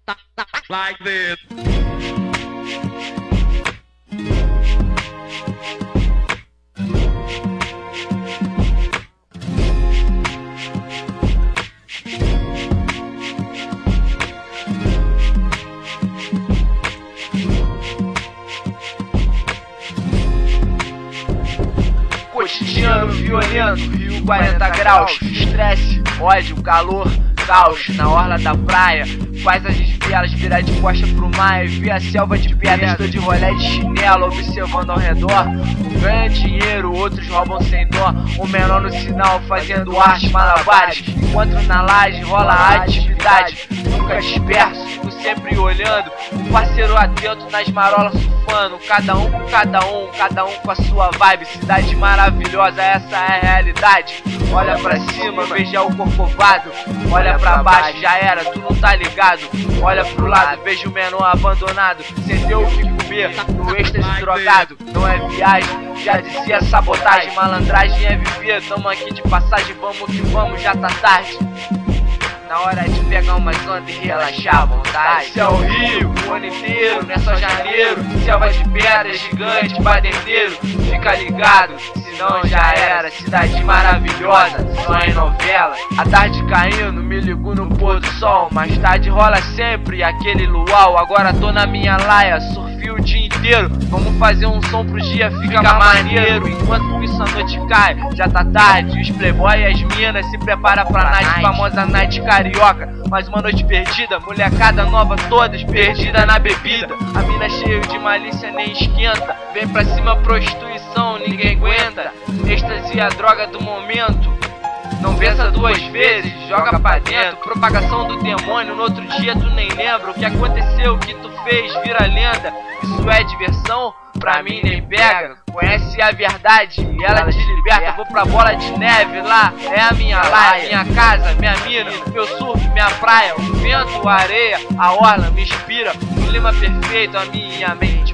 like this. Cotidiano violento, Rio 40 graus, estresse, ódio, calor, caos, na orla da praia, faz as vielas virar de costa pro mar, e vê a selva de pedras, tô de rolé de chinelo, observando ao redor, um ganha dinheiro, outros roubam sem dó, o menor no sinal fazendo arte, malabares, enquanto na laje rola a atividade, nunca disperso, fico sempre olhando, um parceiro atento nas marolas surfando, cada um com cada um com a sua vibe, cidade maravilhosa, essa é a realidade, olha pra cima, veja o corcovado, olha pra baixo, já era, tu não tá ligado, olha pro lado, veja o menor abandonado, sem ter o que comer, no êxtase drogado, não é viagem, já dizia sabotagem, malandragem é viver, tamo aqui de passagem, vamos que vamos, já tá tarde. Na hora de pegar umas ondas e relaxar à vontade. Esse é o Rio, o ano inteiro, não é só janeiro. Selva de pedra, gigante, badenteiro. Fica ligado, senão já era. Cidade maravilhosa, só em novela. A tarde caindo, me ligo no pôr do sol. Mais tarde rola sempre aquele luau. Agora tô na minha laia, surfei o dia inteiro. Vamos fazer um som pro dia, fica maneiro. Enquanto isso a noite cai, já tá tarde. Os playboy e as minas se prepara pra night, famosa night carioca. Mais uma noite perdida, molecada nova todas perdida na bebida. A mina cheia de malícia nem esquenta. Vem pra cima prostituição, ninguém aguenta. Êxtase a droga do momento. Não pensa duas vezes, joga pra dentro. Propagação do demônio, no outro dia tu nem lembra. O que aconteceu, o que tu fez, vira lenda. Isso é diversão? Pra mim nem pega. Conhece a verdade e ela te liberta. Vou pra bola de neve, lá é a minha laia, minha casa, minha mina, meu surf, minha praia. O vento, a areia, a orla me inspira. O clima perfeito, a minha mente